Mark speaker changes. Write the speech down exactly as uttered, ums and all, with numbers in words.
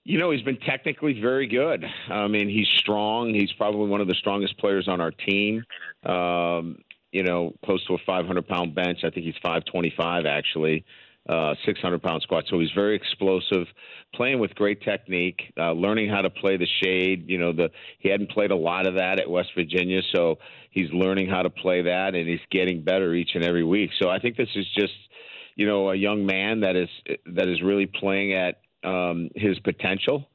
Speaker 1: You know, he's been technically very good. I mean, he's strong. He's probably one of the strongest players on our team. Um, you know, close to a five hundred pound bench. I think he's five twenty-five actually, uh, six hundred pound squat. So he's very explosive, playing with great technique, uh, learning how to play the shade. You know, the he hadn't played a lot of that at West Virginia, so he's learning how to play that, and he's getting better each and every week. So I think this is just, you know, a young man that is that is really playing at um, his potential.